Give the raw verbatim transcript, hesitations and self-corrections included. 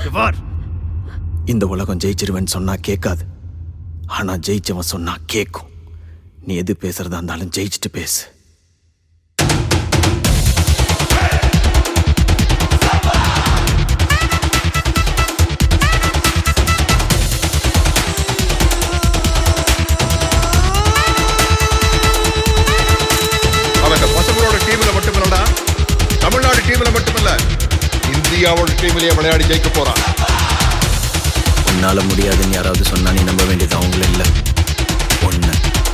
இந்த உலகம் ஜெயிச்சிருவேன்னு சொன்னா கேட்காது, ஆனா ஜெயிச்சவன் சொன்னா கேட்கும். நீ எது பேசுறதா இருந்தாலும் ஜெயிச்சுட்டு பேசு. பசங்களோட டீம்ல மட்டுமில்லடா, தமிழ்நாடு டீம்ல மட்டுமில்ல, இந்தியாவோட டீம்லயே விளையாடி ஜெயிக்க போறான். உன்னால முடியாதுன்னு யாராவது சொன்னா நீ நம்ப வேண்டியது அவங்கள இல்ல, ஒண்ணு